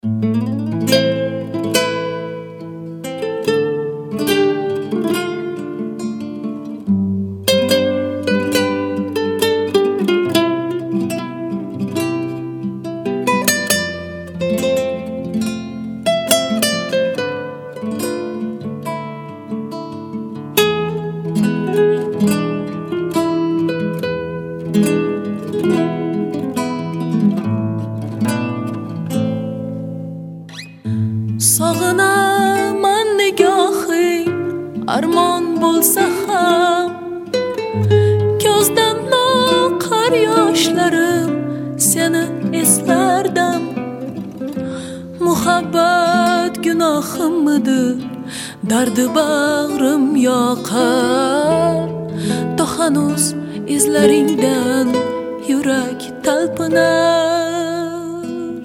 Sog'inaman nigohing armon bo'lsa ham, ko'zdan loqar yoshlarim seni eslardim. Muhabbat gunohimmidir, dardi bag'rim yoqar. To hanuz izlaringdan yurak talpinar.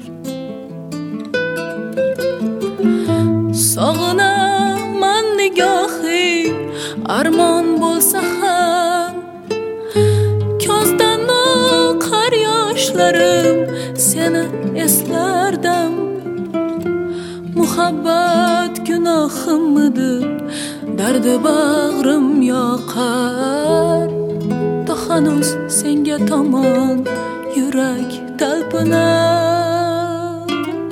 Sog'inaman nigohing armon bo'lsa ham, ko'zdan oqar yoshlarim seni eslardim. Muhabbat gunohimmidir, dardi bag'rim yoqar. To hanuz senga tomon yurak talpinar.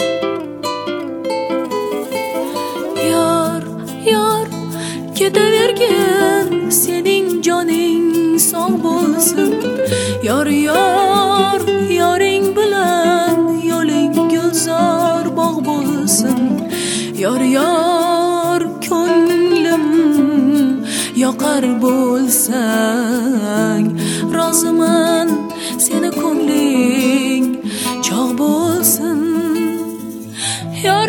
Yor, ketavergin, sening joning sog' bo'lsin. Yor, yoring bilan yo'ling gulzor bog' bo'lsin. Yor, ko'nglim yoqar bo'lsang, roziman seni ko'ngling chog' bo'lsin. Yor,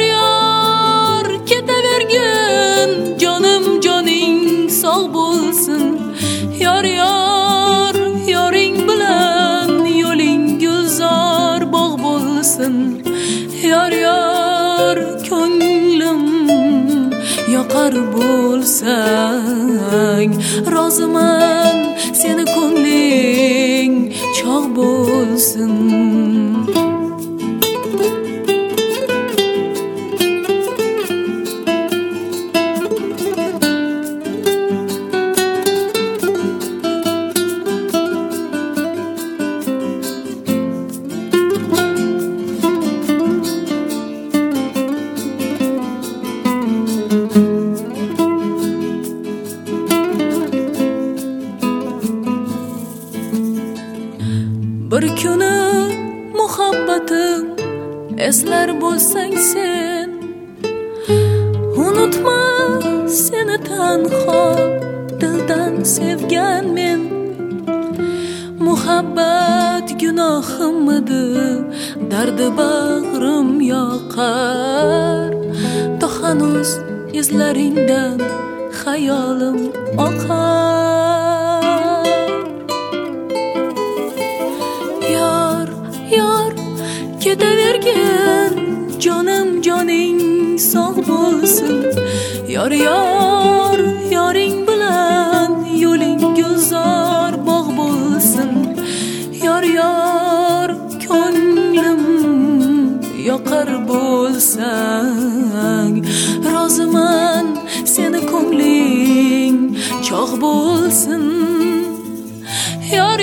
ketavergin, joning sog' bo'lsin. Yor, yoring bilan yo'ling gulzor bog' bo'lsin. Yor, ko'nglim yoqar bo'lsang, roziman seni ko'ngling chog' bo'lsin. Bir kuni muhabbatim eslar bo'lsang sen, unutma seni tanho dildan sevgan men. Muhabbat gunohimmidir, dardi bag'rim yoqar. To hanuz izlaringdan xayolim oqar. Yor, ketavergin, joning sog' bo'lsin. Yor, yoring bilan yo'ling gulzor bog' bo'lsin. Yor, ko'nglim yoqar bo'lsang, roziman seni ko'ngling chog' bo'lsin. Yor,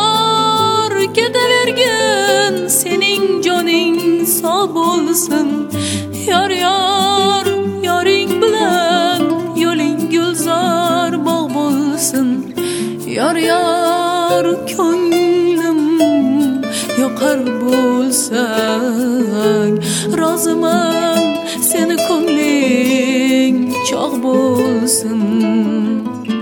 ketavergin, sening joning sog' bo'lsin. Yor, yoring bilan yo'ling gulzor bog' bo'lsin. Yor, ko'nglim yoqar bo'lsang, roziman seni ko'ngling chog' bo'lsin.